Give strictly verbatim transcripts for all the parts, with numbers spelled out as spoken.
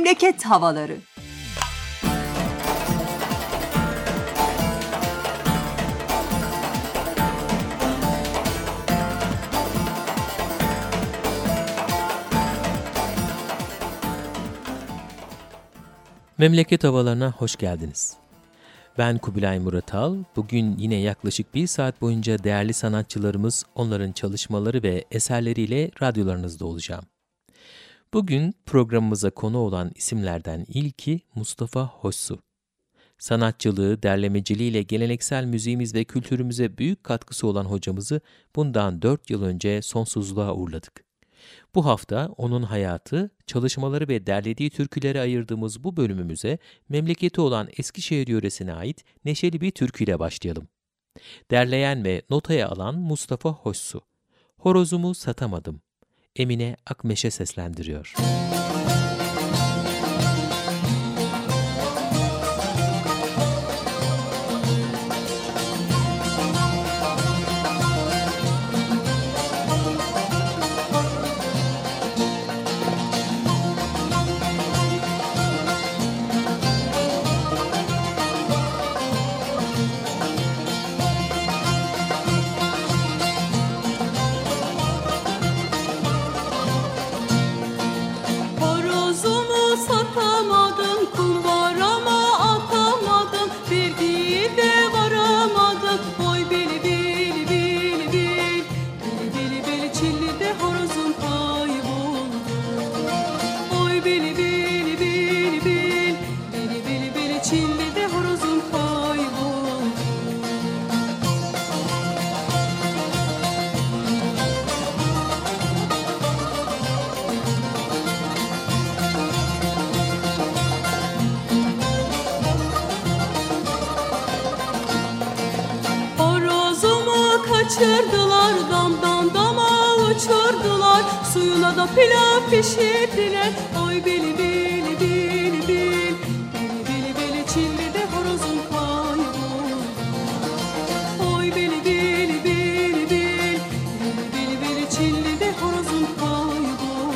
Memleket havaları. Memleket havalarına hoş geldiniz. Ben Kubilay Muratal. Bugün yine yaklaşık bir saat boyunca değerli sanatçılarımız, onların çalışmaları ve eserleriyle radyolarınızda olacağım. Bugün programımıza konu olan isimlerden ilki Mustafa Hoşsu. Sanatçılığı, derlemeciliğiyle geleneksel müziğimiz ve kültürümüze büyük katkısı olan hocamızı bundan dört yıl önce sonsuzluğa uğurladık. Bu hafta onun hayatı, çalışmaları ve derlediği türkülere ayırdığımız bu bölümümüze memleketi olan Eskişehir yöresine ait neşeli bir türküyle başlayalım. Derleyen ve notaya alan Mustafa Hoşsu. Horozumu satamadım. Emine Akmeş'e seslendiriyor. Kaçırdılar damdan dama uçurdular, suyuna da pilav pişirdiler. Oy bili bili bili bil, bili bili bili çilli de horozun kaybol. Oy bili bili bili bil, bili bili bili çilli de horozun kaybol.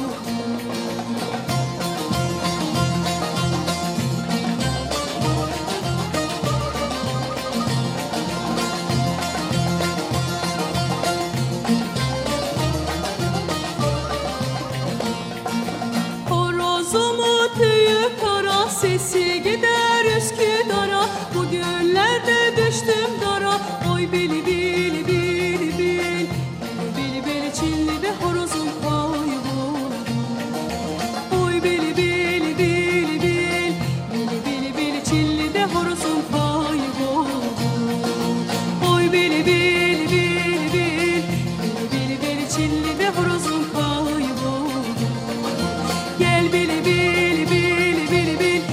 Sesi gider Üsküdar'a, bugünlerde düştüm dara. Oy bili bili bili bil, bili bili bili çilli de horozum kaybol. Oy bili bili bili bil, bili bili bili çilli de horozum kaybol. Oy bili bili bili bil, bili bili bili çilli de horozum kaybol. Gel bili bili bili bili bil,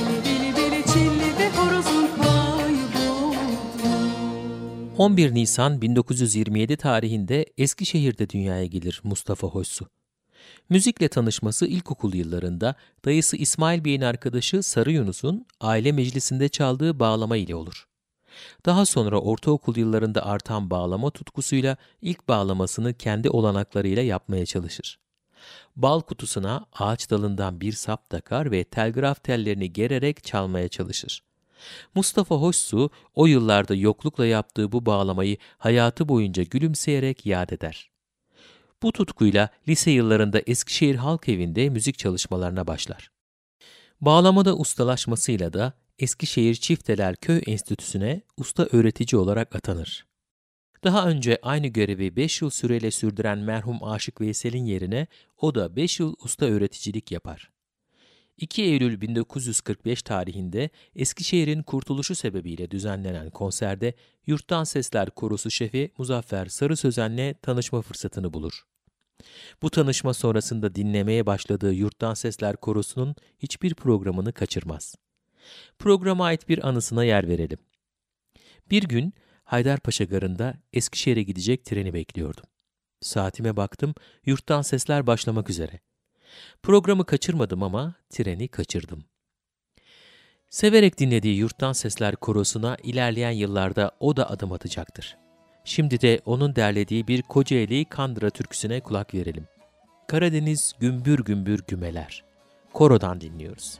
on bir Nisan bin dokuz yüz yirmi yedi tarihinde Eskişehir'de dünyaya gelir Mustafa Hoşsu. Müzikle tanışması ilkokul yıllarında dayısı İsmail Bey'in arkadaşı Sarı Yunus'un aile meclisinde çaldığı bağlama ile olur. Daha sonra ortaokul yıllarında artan bağlama tutkusuyla ilk bağlamasını kendi olanaklarıyla yapmaya çalışır. Bal kutusuna ağaç dalından bir sap takar ve telgraf tellerini gererek çalmaya çalışır. Mustafa Hoşsu o yıllarda yoklukla yaptığı bu bağlamayı hayatı boyunca gülümseyerek yad eder. Bu tutkuyla lise yıllarında Eskişehir Halk Evi'nde müzik çalışmalarına başlar. Bağlamada ustalaşmasıyla da Eskişehir Çifteler Köy Enstitüsü'ne usta öğretici olarak atanır. Daha önce aynı görevi beş yıl süreyle sürdüren merhum Aşık Veysel'in yerine o da beş yıl usta öğreticilik yapar. iki Eylül bin dokuz yüz kırk beş tarihinde Eskişehir'in kurtuluşu sebebiyle düzenlenen konserde Yurttan Sesler Korosu şefi Muzaffer Sarı Sözen'le tanışma fırsatını bulur. Bu tanışma sonrasında dinlemeye başladığı Yurttan Sesler Korosu'nun hiçbir programını kaçırmaz. Programa ait bir anısına yer verelim. Bir gün Haydarpaşa Garı'nda Eskişehir'e gidecek treni bekliyordum. Saatime baktım, Yurttan Sesler başlamak üzere. Programı kaçırmadım ama treni kaçırdım. Severek dinlediği Yurttan Sesler Korosu'na ilerleyen yıllarda o da adım atacaktır. Şimdi de onun derlediği bir Kocaeli Kandıra türküsüne kulak verelim. Karadeniz gümbür gümbür gümeler. korodan dinliyoruz.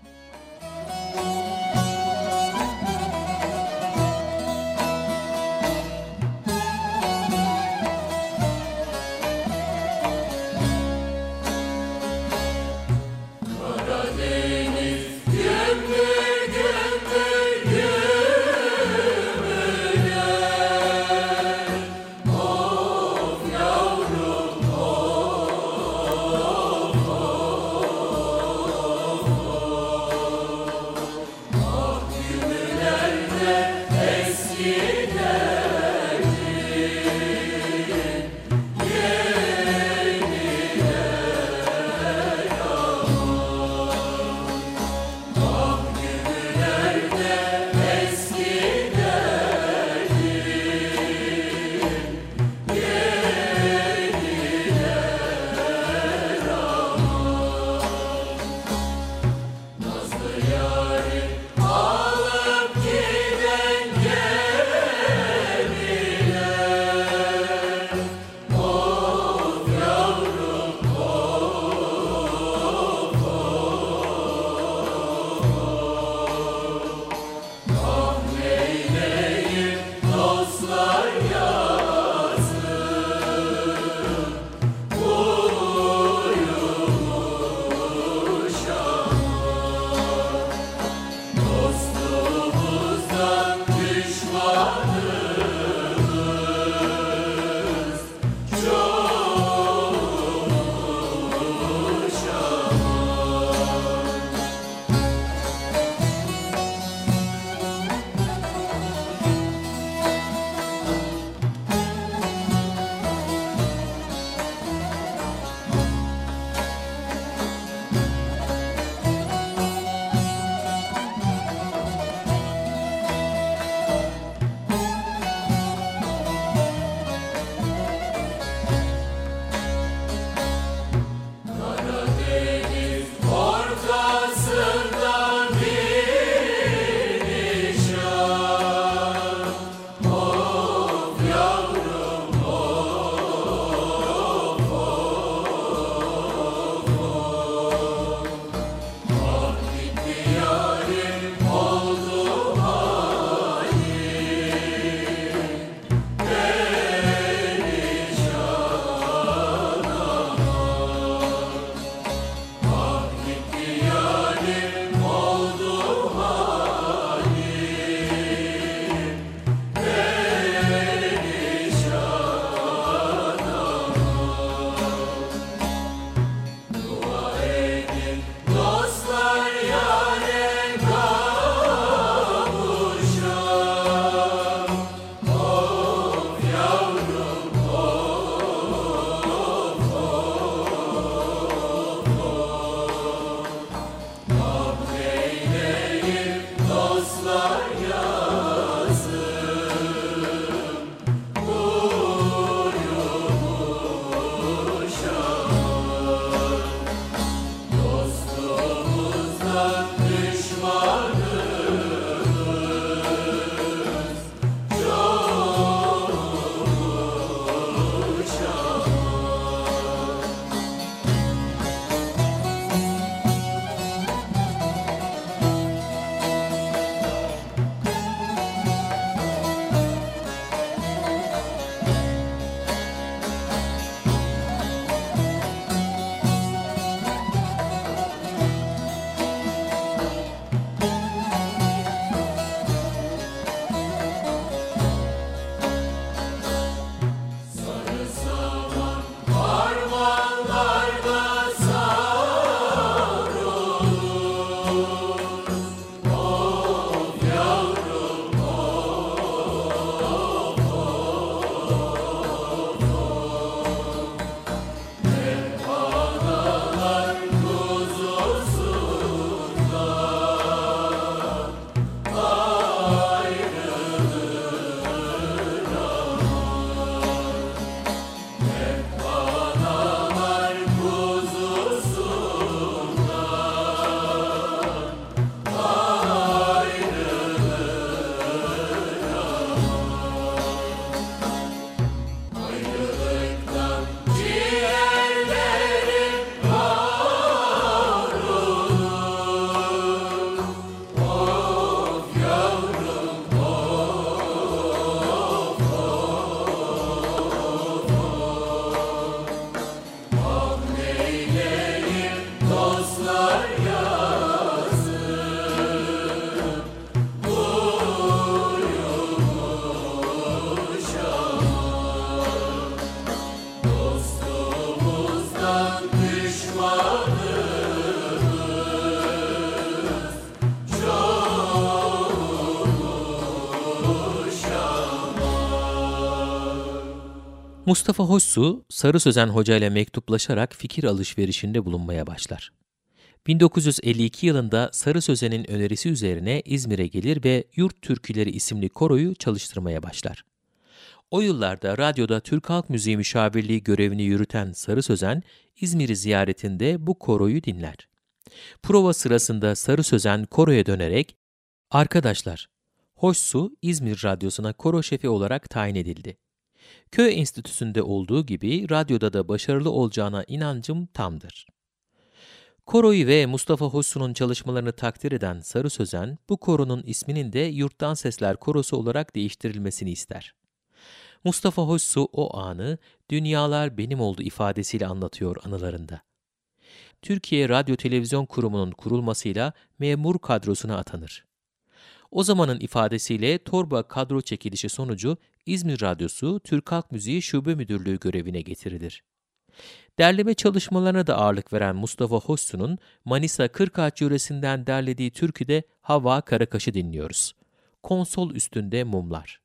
Mustafa Hoşsu, Sarı Sözen Hoca ile mektuplaşarak fikir alışverişinde bulunmaya başlar. bin dokuz yüz elli iki yılında Sarı Sözen'in önerisi üzerine İzmir'e gelir ve Yurt Türküleri isimli koroyu çalıştırmaya başlar. O yıllarda radyoda Türk Halk Müziği müşavirliği görevini yürüten Sarı Sözen, İzmir'i ziyaretinde bu koroyu dinler. Prova sırasında Sarı Sözen koroya dönerek, "Arkadaşlar, Hoşsu İzmir Radyosu'na koro şefi olarak tayin edildi. Köy enstitüsünde olduğu gibi radyoda da başarılı olacağına inancım tamdır." Koroyu ve Mustafa Hoşsu'nun çalışmalarını takdir eden Sarı Sözen, bu koronun isminin de Yurttan Sesler Korosu olarak değiştirilmesini ister. Mustafa Hoşsu o anı "Dünyalar benim oldu" ifadesiyle anlatıyor anılarında. Türkiye Radyo Televizyon Kurumu'nun kurulmasıyla memur kadrosuna atanır. O zamanın ifadesiyle torba kadro çekilişi sonucu İzmir Radyosu Türk Halk Müziği Şube Müdürlüğü görevine getirilir. Derleme çalışmalarına da ağırlık veren Mustafa Hoşsu'nun Manisa Kırkağaç yöresinden derlediği türküde Hava Karakaş'ı dinliyoruz. Konsol üstünde mumlar.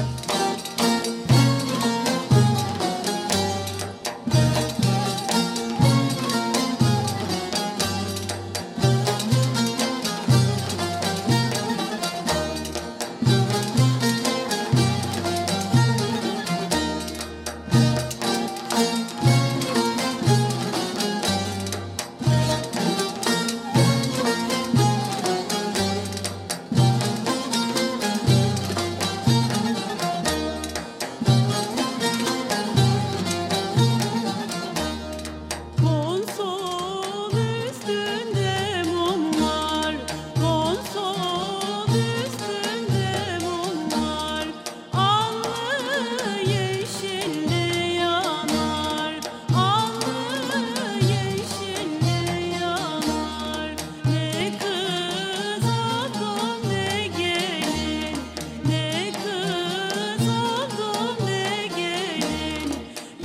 Konsol üstünde mumlar, konsol üstünde mumlar, allı yeşilli yanar, allı yeşilli yanar. Ne kız oldum ne gelin, ne kız oldum ne gelin.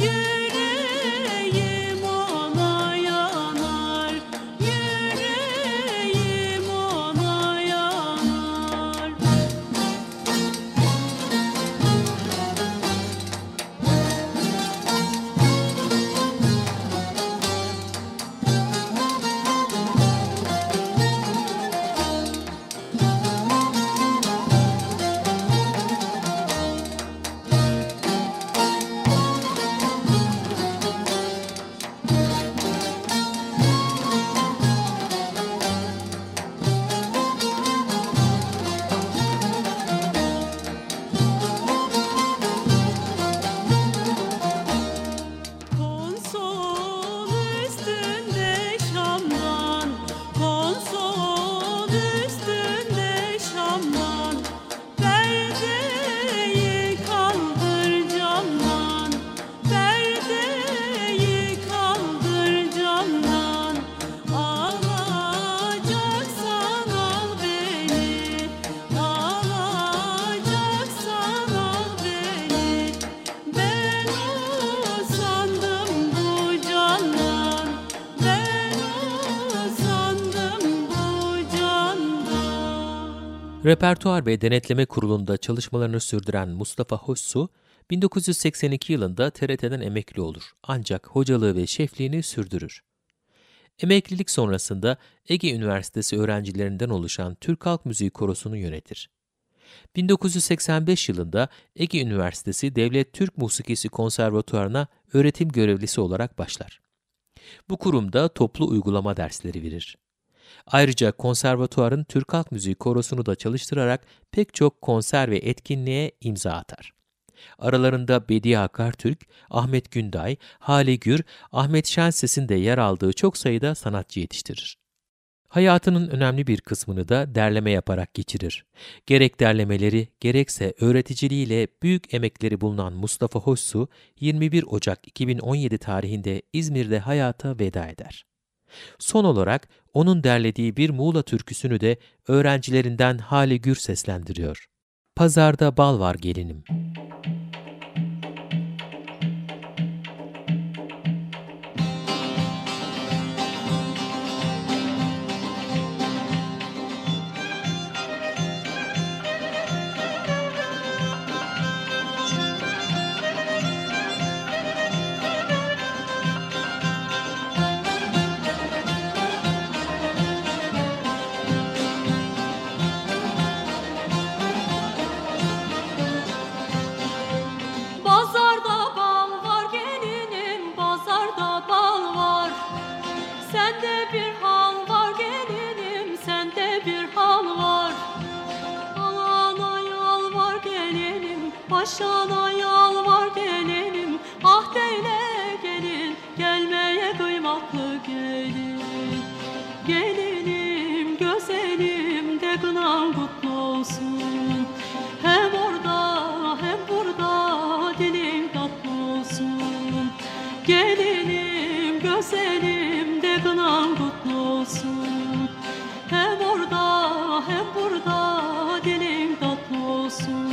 Yüreğim ona yanar, yüreğim ona yanar. Konsol üstünde şamdan, konsol üstünde şamdan, perdeyi kaldır camdan, perdeyi kaldır camdan. Alacaksan al beni, alacaksan al beni. Ben usandım bu candan, ben usandım bu candan. Repertuar ve Denetleme Kurulu'nda çalışmalarını sürdüren Mustafa Hoşsu, bin dokuz yüz seksen iki yılında T R T'den emekli olur ancak hocalığı ve şefliğini sürdürür. Emeklilik sonrasında Ege Üniversitesi öğrencilerinden oluşan Türk Halk Müziği Korosu'nu yönetir. bin dokuz yüz seksen beş yılında Ege Üniversitesi Devlet Türk Musikisi Konservatuvarı'na öğretim görevlisi olarak başlar. Bu kurumda toplu uygulama dersleri verir. Ayrıca konservatuvarın Türk Halk Müziği Korosu'nu da çalıştırarak pek çok konser ve etkinliğe imza atar. Aralarında Bediye Akartürk, Ahmet Günday, Hale Gür, Ahmet Şenses'in de yer aldığı çok sayıda sanatçı yetiştirir. Hayatının önemli bir kısmını da derleme yaparak geçirir. Gerek derlemeleri, gerekse öğreticiliğiyle büyük emekleri bulunan Mustafa Hoşsu, yirmi bir Ocak iki bin on yedi tarihinde İzmir'de hayata veda eder. Son olarak onun derlediği bir Muğla türküsünü de öğrencilerinden Hale Gür seslendiriyor. Pazarda bal var gelinim. bir hal var. Alana yalvar gelinim, başana yalvar gelinim. Ah deyle gelin, gelmeye kıymaklı gelin. Gelinim güzelim de kınan kutlu olsun. Hem orada hem burada dilin tatlı olsun. Gelinim güzelim de kınan kutlu olsun. Hem orada hem burada dilin tatlı olsun.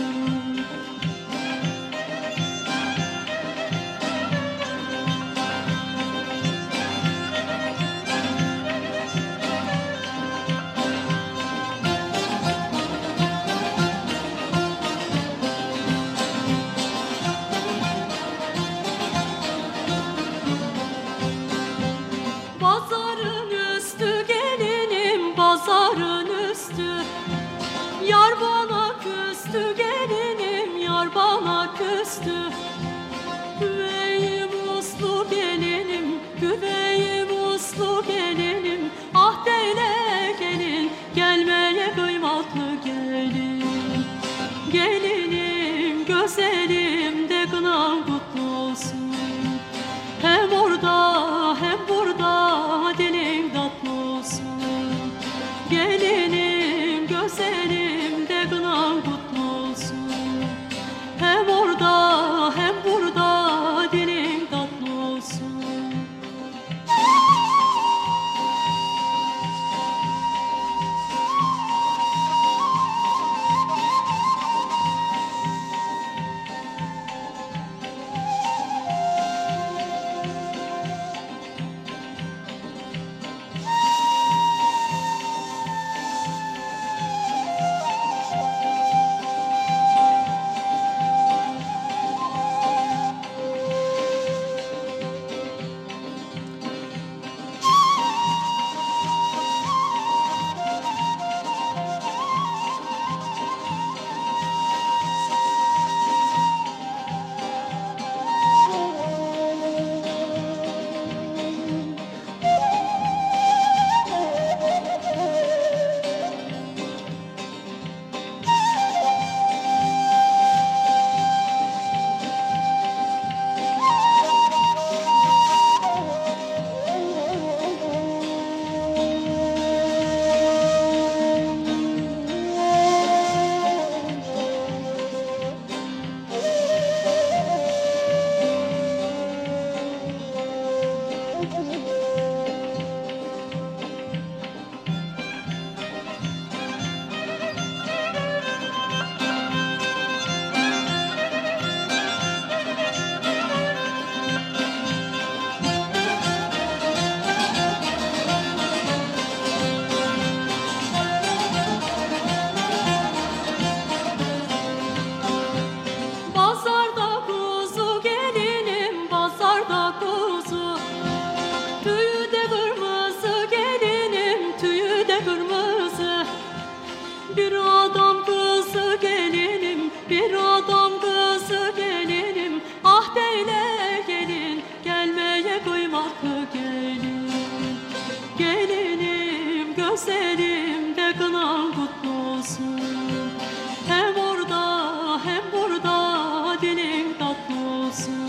Pazarın üstü gelinim, pazarın üstü. Yar bana küstü gelinim, yar bana küstü. Güveyim uslu gelinim, güveyim uslu gelinim. Ah deyle gelin, gelmeye kıymaklı gelin. Gelinim güzelim de kınan kutlu olsun. Hem orada hem burada dilin tatlı olsun. Gelinim güzelim de kınan kutlu olsun. Hem orada hem burada dilin tatlı olsun. Pazarda kuzu gelinim, pazarda kuzu. Tüyü de kırmızı gelinim, tüyü de kırmızı. Bir adam kızı gelinim, bir adam kızı gelinim. Ah deyle gelin, gelmeye kıymaklı gelin. Gelinim güzelim de kınan kutlu olsun. Hem orada hem burada dilin tatlı olsun.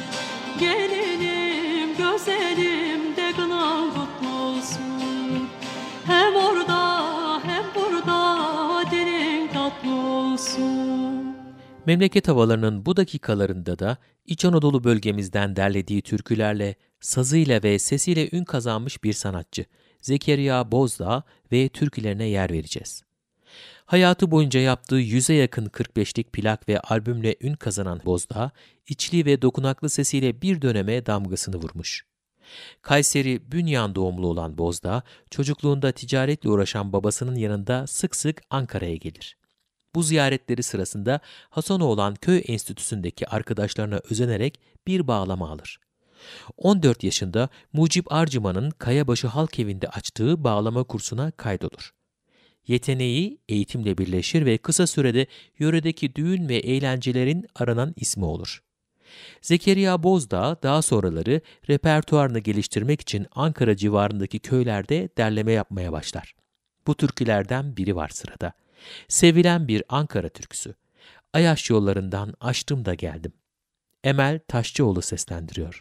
Gelinim güzelim de kınan kutlu olsun. Hem orada hem burada dilin tatlı olsun. Memleket havalarının bu dakikalarında da İç Anadolu bölgemizden derlediği türkülerle, sazıyla ve sesiyle ün kazanmış bir sanatçı Zekeriya Bozdağ ve türkülerine yer vereceğiz. Hayatı boyunca yaptığı yüze yakın kırk beşlik plak ve albümle ün kazanan Bozdağ, içli ve dokunaklı sesiyle bir döneme damgasını vurmuş. Kayseri Bünyan doğumlu olan Bozdağ, çocukluğunda ticaretle uğraşan babasının yanında sık sık Ankara'ya gelir. Bu ziyaretleri sırasında Hasanoğlan Köy Enstitüsü'ndeki arkadaşlarına özenerek bir bağlama alır. on dört yaşında Mucip Arcıman'ın Kayabaşı Halk Evi'nde açtığı bağlama kursuna kaydolur. Yeteneği eğitimle birleşir ve kısa sürede yöredeki düğün ve eğlencelerin aranan ismi olur. Zekeriya Bozdağ daha sonraları repertuarını geliştirmek için Ankara civarındaki köylerde derleme yapmaya başlar. Bu türkülerden biri var sırada. Sevilen bir Ankara türküsü. Ayaş yollarından açtım da geldim. Emel Taşçıoğlu seslendiriyor.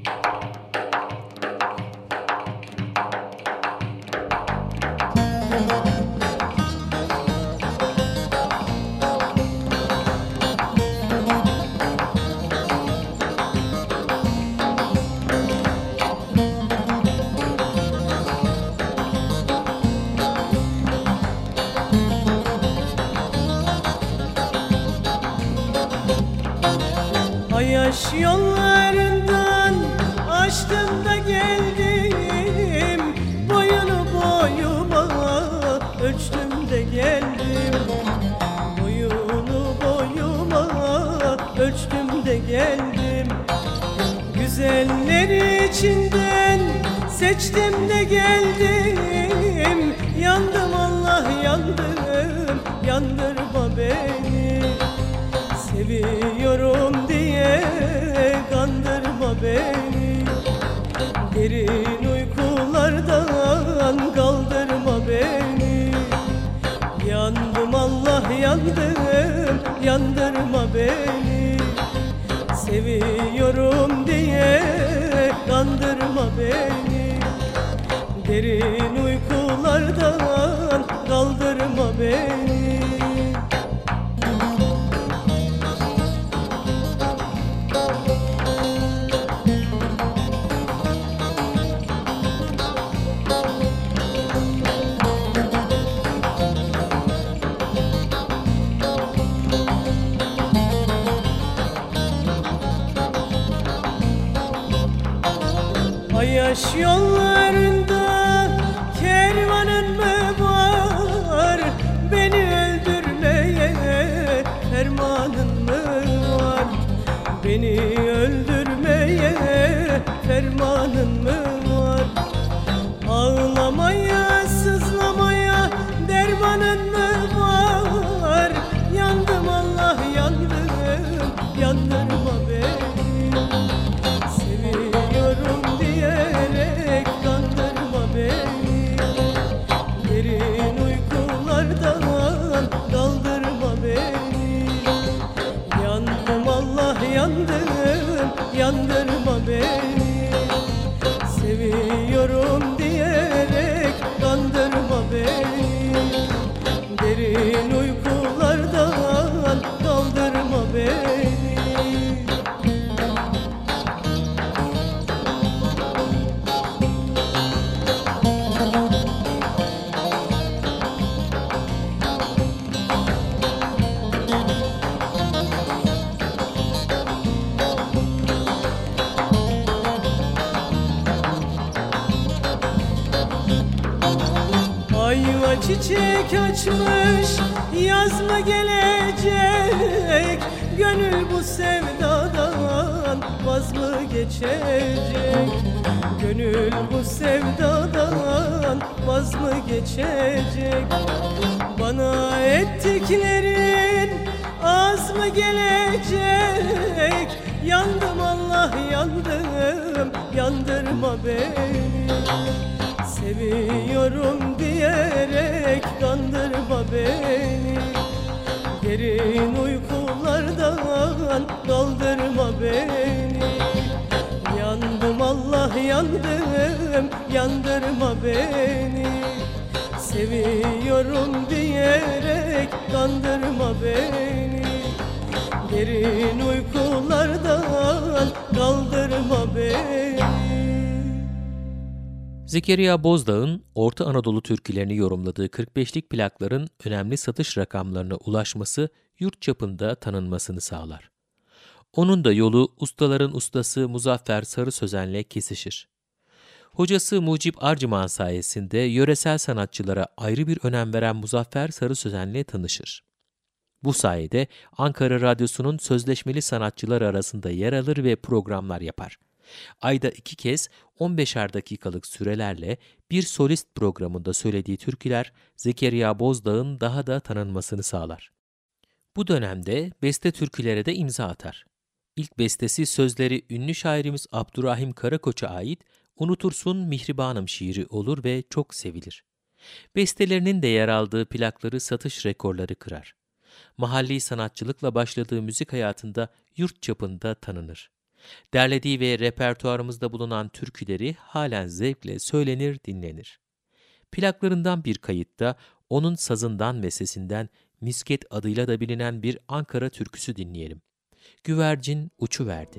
Ayaş yollarından açtım da geldim, boyunu boyuma ölçtüm de geldim, boyunu boyuma ölçtüm de geldim. Güzeller içinden seçtim de geldim, yandım Allah yandım, yandırma beni. Seviyorum diye kandırma beni, derin uykulardan kaldırma beni. Yandım Allah yandım, yandırma beni. Seviyorum diye kandırma beni, derin uykulardan kaldırma beni. Ayaş yollarında kervanın mı var, beni öldürmeye fermanın mı var, beni öldürmeye fermanın mı var? Ağlamaya sızlamaya dermanın mı var? Yandım Allah yandım, yandırma beni. Seviyorum diyerek kandırma beni, derin uykulardan kaldırma beni. Yandım Allah yandım, yandırma beni. Seviyorum diyerek kandırma beni, derin uykulardan kaldırma beni. Ayva çiçek açmış, yaz mı gelecek? Gönül bu sevdadan vaz mı geçecek? Gönül bu sevdadan vaz mı geçecek? Bana ettiklerin az mı gelecek? Yandım Allah yandım, yandırma beni. Seviyorum diyerek kandırma beni, derin uykulardan kaldırma beni. Yandım Allah yandım, yandırma beni. Seviyorum diyerek kandırma beni, derin uykulardan kaldırma beni. Zekeriya Bozdağ'ın Orta Anadolu türkülerini yorumladığı kırk beşlik plakların önemli satış rakamlarına ulaşması yurt çapında tanınmasını sağlar. Onun da yolu ustaların ustası Muzaffer Sarı Sözen'le kesişir. Hocası Mucip Arcıman sayesinde yöresel sanatçılara ayrı bir önem veren Muzaffer Sarı Sözen'le tanışır. Bu sayede Ankara Radyosu'nun sözleşmeli sanatçılar arasında yer alır ve programlar yapar. Ayda iki kez on beşer dakikalık sürelerle bir solist programında söylediği türküler Zekeriya Bozdağ'ın daha da tanınmasını sağlar. Bu dönemde beste türkülere de imza atar. İlk bestesi sözleri ünlü şairimiz Abdurrahim Karakoç'a ait "Unutursun Mihribanım" şiiri olur ve çok sevilir. Bestelerinin de yer aldığı plakları satış rekorları kırar. Mahalli sanatçılıkla başladığı müzik hayatında yurt çapında tanınır. Derlediği ve repertuarımızda bulunan türküleri halen zevkle söylenir, dinlenir. Plaklarından bir kayıtta onun sazından ve sesinden Misket adıyla da bilinen bir Ankara türküsü dinleyelim. Güvercin uçuverdi.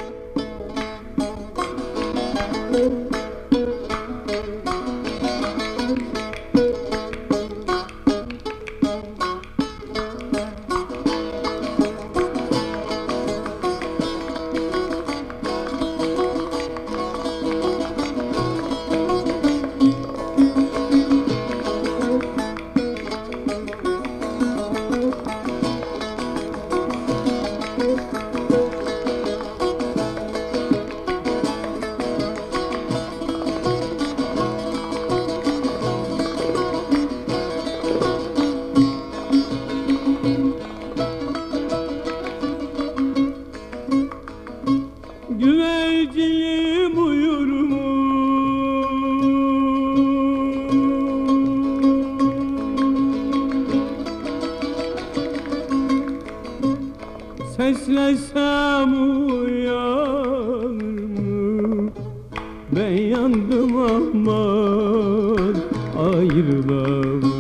Güvercinim uyur mu? Seslesem uyanır mı? Ben yandım aman ayrılamam.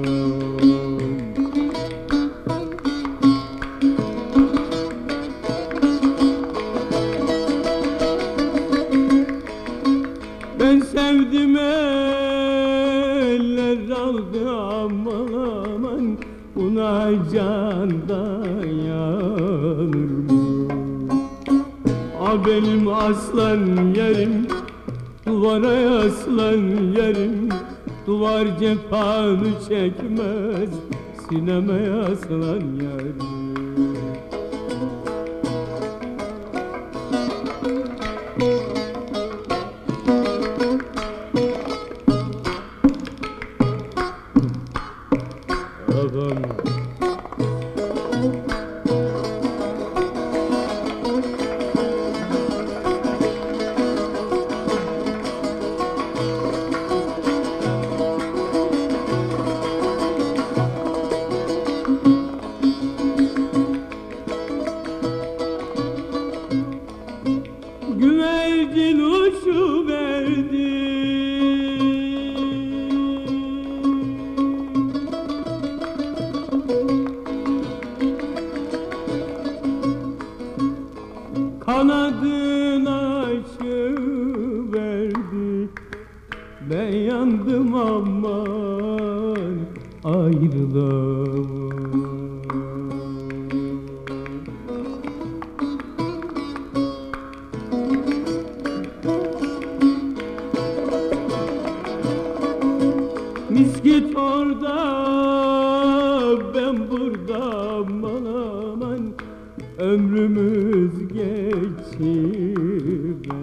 Ben sevdim eller aldı aman aman, buna candan yanır mı? A benim aslan yerim, duvara yaslan yerim, duvar cefanı çekmez, sineme yaslan yerim. Güvercin uçuverdi, kanadını açıverdi, ben yandım aman ayrılamam. Misket orada, ben burada aman aman, ömrümüz geçiverdi.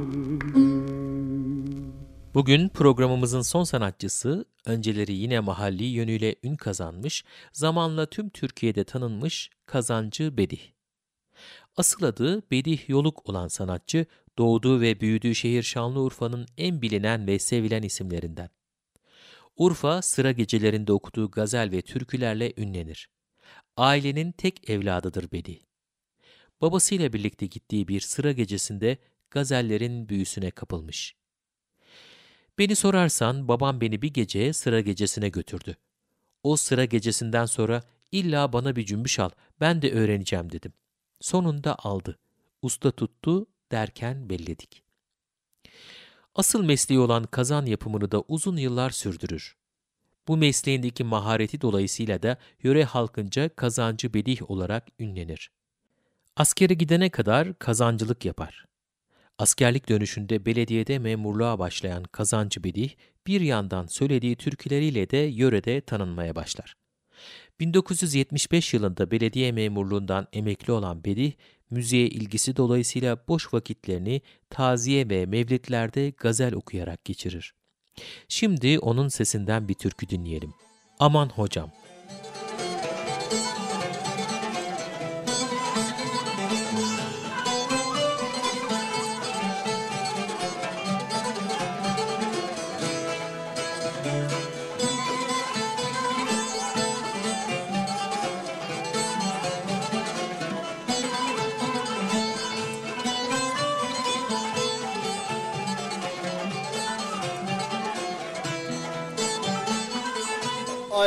Bugün programımızın son sanatçısı, önceleri yine mahalli yönüyle ün kazanmış, zamanla tüm Türkiye'de tanınmış Kazancı Bedih. Asıl adı Bedih Yoluk olan sanatçı, doğduğu ve büyüdüğü şehir Şanlıurfa'nın en bilinen ve sevilen isimlerinden. Urfa, sıra gecelerinde okuduğu gazel ve türkülerle ünlenir. Ailenin tek evladıdır Bedih. Babasıyla birlikte gittiği bir sıra gecesinde gazellerin büyüsüne kapılmış. Beni sorarsan babam beni bir gece sıra gecesine götürdü. O sıra gecesinden sonra illa bana bir cümbüş al, ben de öğreneceğim dedim. Sonunda aldı. Usta tuttu derken belledik. Asıl mesleği olan kazan yapımını da uzun yıllar sürdürür. Bu mesleğindeki mahareti dolayısıyla da yöre halkınca Kazancı Bedih olarak ünlenir. Askere gidene kadar kazancılık yapar. Askerlik dönüşünde belediyede memurluğa başlayan Kazancı Bedih, bir yandan söylediği türküleriyle de yörede tanınmaya başlar. bin dokuz yüz yetmiş beş yılında belediye memurluğundan emekli olan Bedih, müziğe ilgisi dolayısıyla boş vakitlerini taziye ve mevlitlerde gazel okuyarak geçirir. Şimdi onun sesinden bir türkü dinleyelim. Aman Hocam.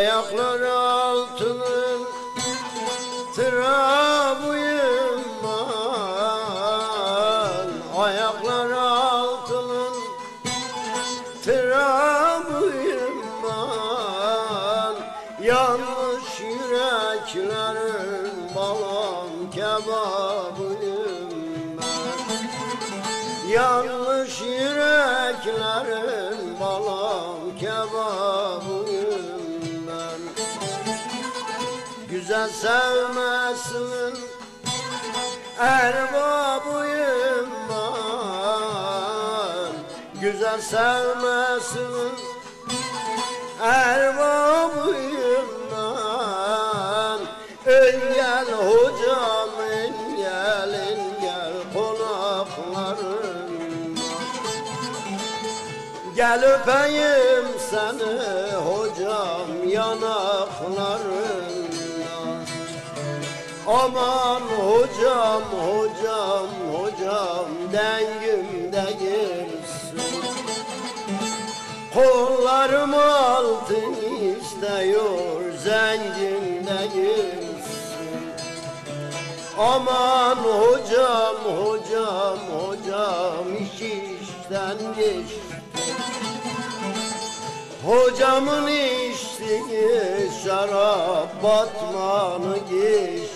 ayakları altının trabuyum ben, ayakları altının trabuyum ben, yanlış yüreklerin balam kebabıyım ben, yanlış yüreklerin balam kebabıyım ben. Güzel sevmesinin erbabıyım ben, güzel sevmesinin erbabıyım ben. En gel hocam, en gel, en gel konaklarım, gel öpeyim seni hocam yanaklarım. Aman hocam, hocam, hocam dengimde girsin, kollarım altın istiyor zengimde girsin. Aman hocam, hocam, hocam iş işten geçti, hocamın içtiği şarap batmanı geçti.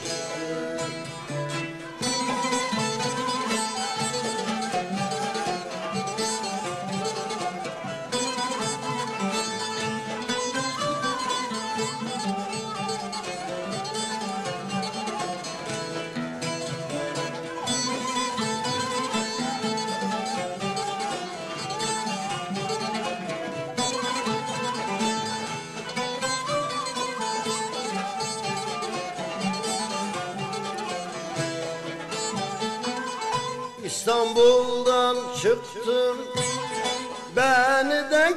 İstanbul'dan çıktım, beni de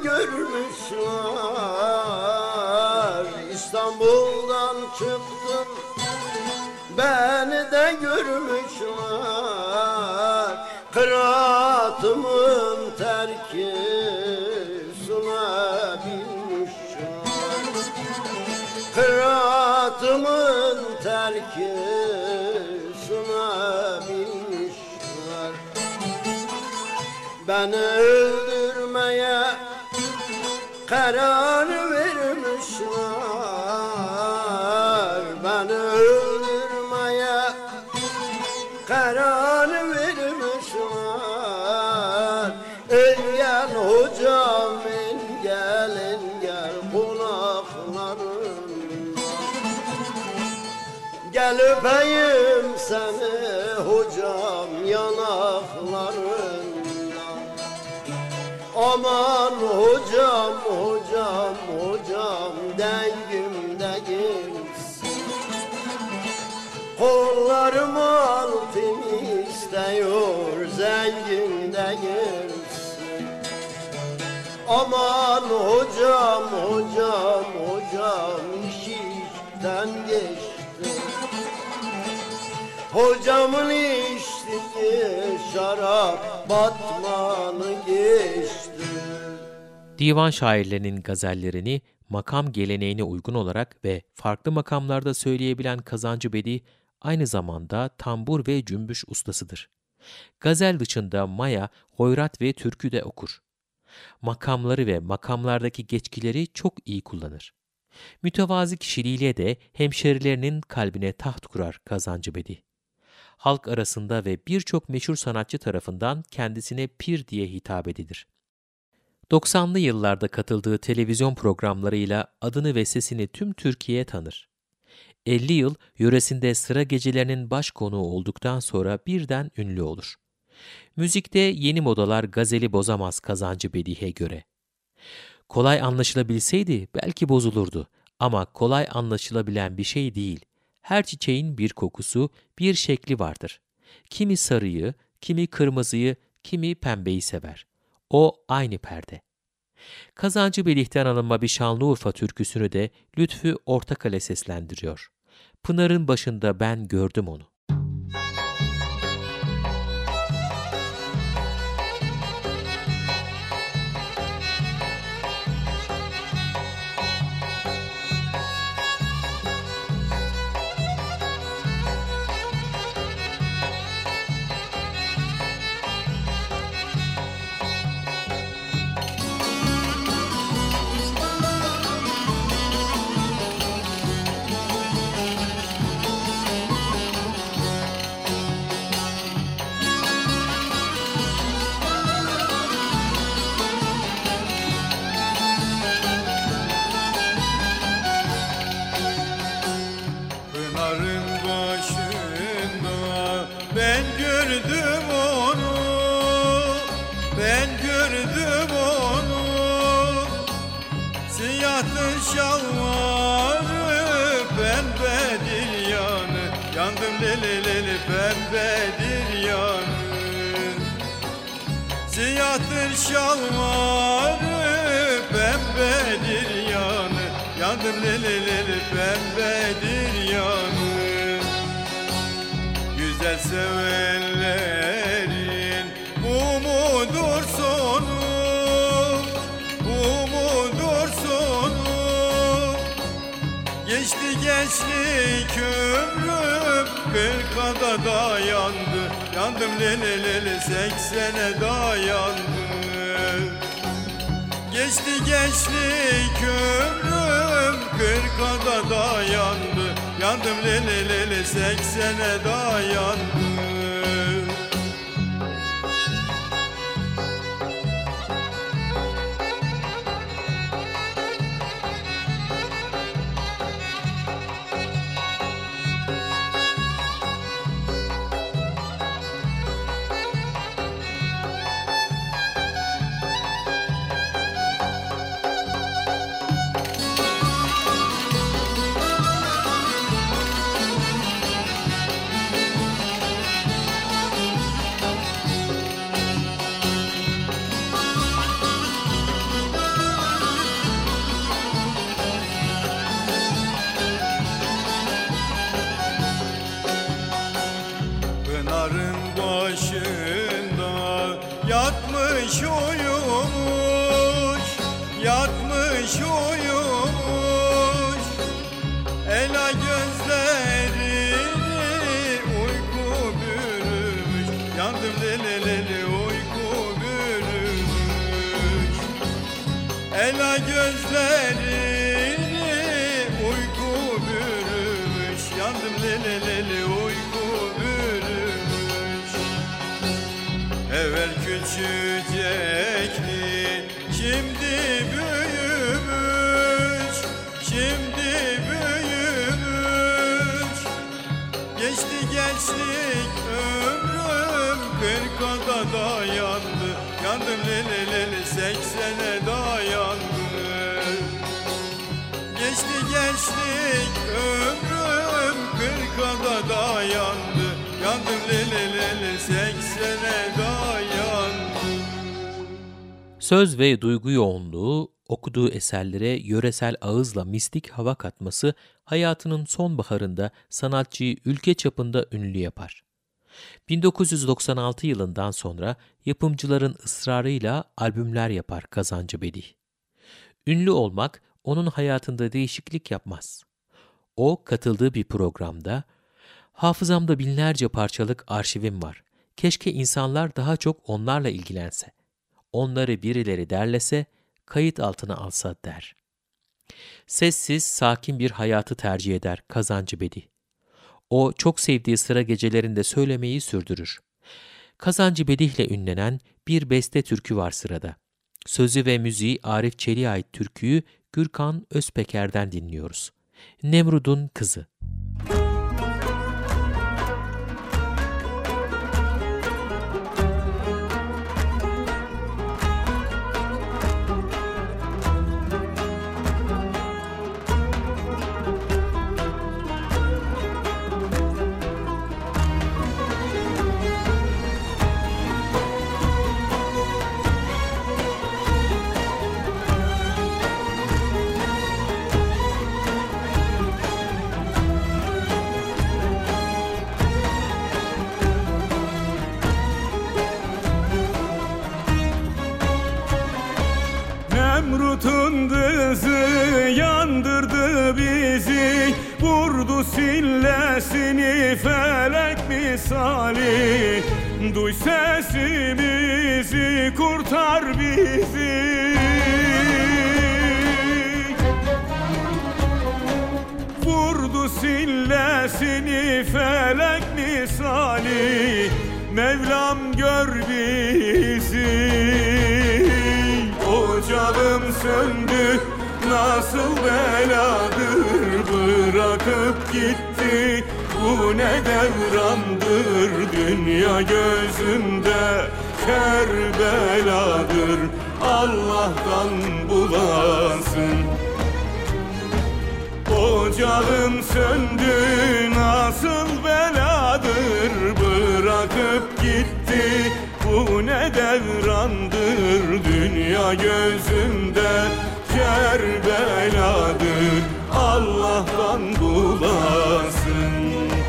görmüşler. İstanbul'dan çıktım, beni de görmüşler. Kıraatımın terki sunabilmişler, kıraatımın terki sunabilmişler. Beni öldürmeye karar vermişler, beni öldürmeye karar vermişler. En gel hocam, en gel, en gel konaklarım, gel öpeyim seni hocam yanaklarım. Aman hocam, hocam, hocam dengimde girsin, kollarım altın istiyor zengimde girsin. Aman hocam, hocam, hocam iş işten geçti, hocamın içtiği şarap batmanı geçti. Divan şairlerinin gazellerini makam geleneğine uygun olarak ve farklı makamlarda söyleyebilen Kazancı Bedi aynı zamanda tambur ve cümbüş ustasıdır. Gazel dışında maya, hoyrat ve türkü de okur. Makamları ve makamlardaki geçkileri çok iyi kullanır. Mütevazi kişiliğiyle de hemşerilerinin kalbine taht kurar Kazancı Bedi. Halk arasında ve birçok meşhur sanatçı tarafından kendisine pir diye hitap edilir. doksanlı yıllarda katıldığı televizyon programlarıyla adını ve sesini tüm Türkiye tanır. elli yıl yöresinde sıra gecelerinin baş konuğu olduktan sonra birden ünlü olur. Müzikte yeni modalar gazeli bozamaz Kazancı Bedi'ye göre. Kolay anlaşılabilseydi belki bozulurdu ama kolay anlaşılabilen bir şey değil. Her çiçeğin bir kokusu, bir şekli vardır. Kimi sarıyı, kimi kırmızıyı, kimi pembeyi sever. O aynı perde. Kazancı Bedi'den alınma bir Şanlıurfa türküsünü de Lütfü Ortakale seslendiriyor. Pınarın başında ben gördüm onu. Siyahtır şalvarı pembedir yanı, yandım lili lili pembedir yanı. Siyahtır şalvarı pembedir yanı, yandım lili lili pembedir yanı. Güzel sevenlerin bu mudur sonu, bu mudur sonu? Geçti gençlik ömrüm, kırka da dayandı, yandım lili lili seksene dayandı. Geçti gençlik ömrüm, kırka da dayandı, yandım lili lili seksene dayandı. Pınarın başında yatmış uyumuş, yatmış uyumuş. Ela gözlerini uyku bürümüş, yandım lili lili uyku bürümüş. Ela gözlerini uyku bürümüş, yandım lili lili uyku bürümüş. Evvel küçücekti, şimdi büyümüş, şimdi büyümüş. Geçti gençlik ömrüm, kırka da dayandı, yandım lili lili seksene dayandı. Geçti gençlik ömrüm, kırka da dayandı, yandım lili lili seksene dayandı. Söz ve duygu yoğunluğu, okuduğu eserlere yöresel ağızla mistik hava katması hayatının sonbaharında sanatçıyı ülke çapında ünlü yapar. bin dokuz yüz doksan altı yılından sonra yapımcıların ısrarıyla albümler yapar Kazancı Bedih. Ünlü olmak onun hayatında değişiklik yapmaz. O, katıldığı bir programda, "Hafızamda binlerce parçalık arşivim var. Keşke insanlar daha çok onlarla ilgilense. Onları birileri derlese, kayıt altına alsa" der. Sessiz, sakin bir hayatı tercih eder Kazancı Bedih. O, çok sevdiği sıra gecelerinde söylemeyi sürdürür. Kazancı Bedih'le ünlenen bir beste türkü var sırada. Sözü ve müziği Arif Çelik'e ait türküyü Gürkan Özpeker'den dinliyoruz. Nemrud'un Kızı. Nemrut'un kızı yandırdı bizi, vurdu sillesini felek misali. Duy sesimizi, kurtar bizi. Vurdu sillesini felek misali, Mevlam gör bizi. Ocağım söndü, nasıl beladır, bırakıp gitti, bu ne devrandır. Dünya gözümde Kerbeladır, Allah'tan bulasın. Ocağım söndü nasıl beladır, bırakıp gitti bu ne devrandır. Dünya gözümde Kerbeladır, Allah'tan bulasın.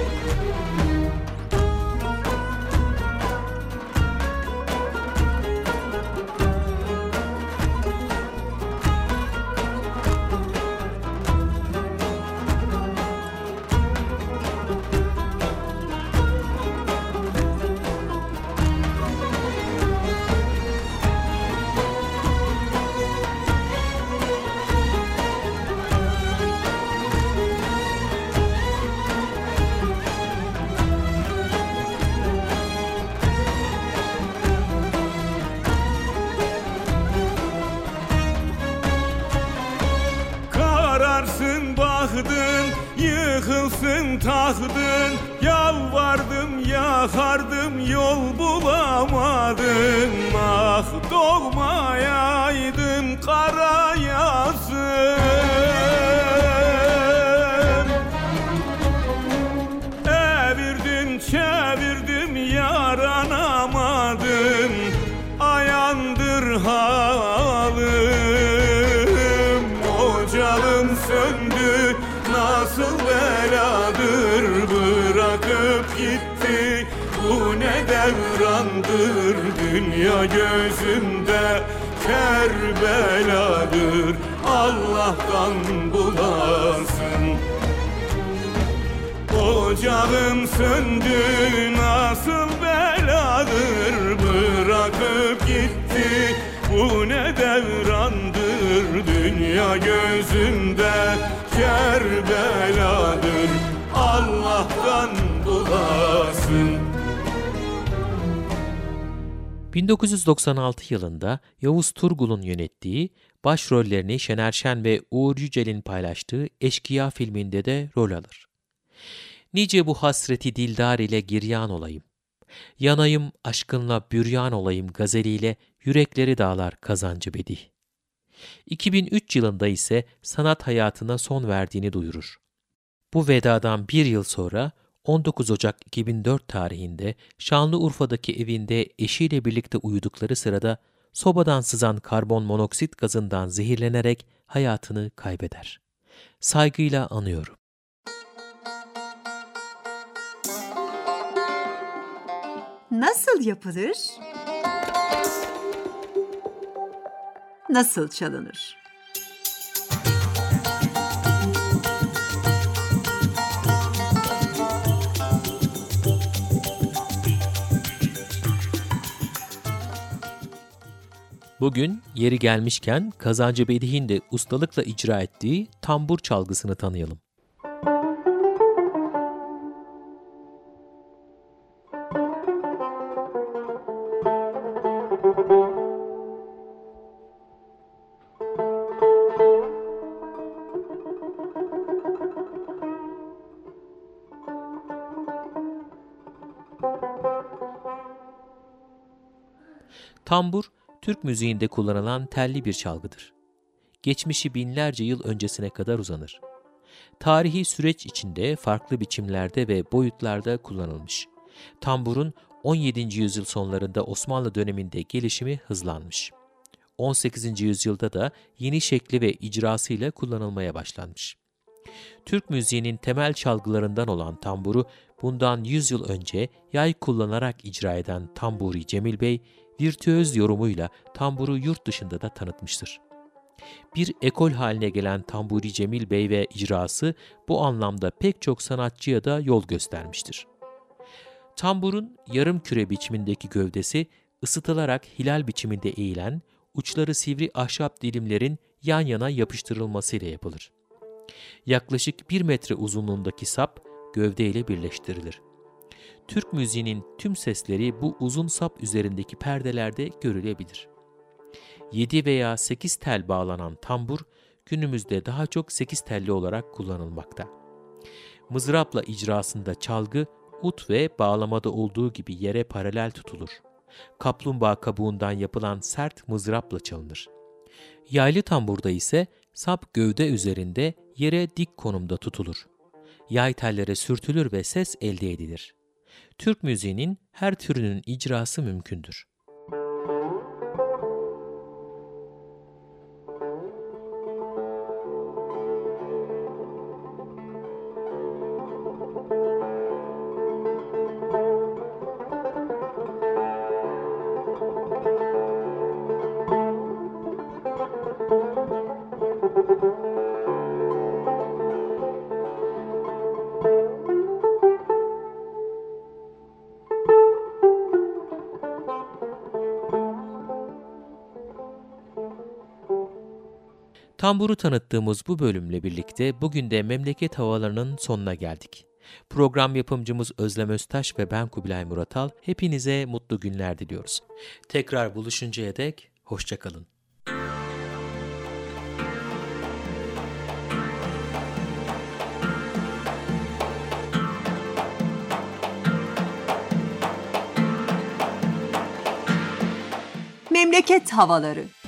Kararsın bahtın, yıkılsın tahtın, yalvardım yakardım yol bulamadım. Ah doğmayaydım kara yazım, evirdim çevirdim yaranamadım, ayandır halim. Ocağım söndü nasıl beladır, bırakıp gitti bu ne devrandır. Dünya gözümde Kerbeladır, Allah'tan bulasın. Ocağım söndü nasıl beladır, bırakıp gitti bu ne devrandır. Dünya gözümde Kerbeladır, Allah'tan bulasın. bin dokuz yüz doksan altı yılında Yavuz Turgul'un yönettiği, başrollerini Şener Şen ve Uğur Yücel'in paylaştığı Eşkıya filminde de rol alır. Nice bu hasreti dildar ile giryan olayım, yanayım aşkınla büryan olayım gazeliyle yürekleri dağlar Kazancı Bedih. iki bin üç yılında ise sanat hayatına son verdiğini duyurur. Bu vedadan bir yıl sonra on dokuz Ocak iki bin dört tarihinde Şanlıurfa'daki evinde eşiyle birlikte uyudukları sırada sobadan sızan karbon monoksit gazından zehirlenerek hayatını kaybeder. Saygıyla anıyorum. Nasıl yapılır? Nasıl çalınır? Bugün yeri gelmişken Kazancı Bedih'in de ustalıkla icra ettiği tambur çalgısını tanıyalım. Tambur, Türk müziğinde kullanılan telli bir çalgıdır. Geçmişi binlerce yıl öncesine kadar uzanır. Tarihi süreç içinde farklı biçimlerde ve boyutlarda kullanılmış. Tamburun on yedinci yüzyıl sonlarında Osmanlı döneminde gelişimi hızlanmış. on sekizinci yüzyılda da yeni şekli ve icrasıyla kullanılmaya başlanmış. Türk müziğinin temel çalgılarından olan tamburu bundan yüz yıl önce yay kullanarak icra eden Tamburi Cemil Bey, virtüöz yorumuyla tamburu yurt dışında da tanıtmıştır. Bir ekol haline gelen Tamburi Cemil Bey ve icrası bu anlamda pek çok sanatçıya da yol göstermiştir. Tamburun yarım küre biçimindeki gövdesi ısıtılarak hilal biçiminde eğilen, uçları sivri ahşap dilimlerin yan yana yapıştırılmasıyla yapılır. Yaklaşık bir metre uzunluğundaki sap gövdeyle birleştirilir. Türk müziğinin tüm sesleri bu uzun sap üzerindeki perdelerde görülebilir. yedi veya sekiz tel bağlanan tambur, günümüzde daha çok sekiz telli olarak kullanılmakta. Mızrapla icrasında çalgı, ut ve bağlamada olduğu gibi yere paralel tutulur. Kaplumbağa kabuğundan yapılan sert mızrapla çalınır. Yaylı tamburda ise sap gövde üzerinde yere dik konumda tutulur. Yay tellere sürtülür ve ses elde edilir. Türk müziğinin her türünün icrası mümkündür. Tamburu tanıttığımız bu bölümle birlikte bugün de memleket havalarının sonuna geldik. Program yapımcımız Özlem Öztaş ve ben Kubilay Muratal hepinize mutlu günler diliyoruz. Tekrar buluşuncaya dek hoşça kalın. Memleket havaları.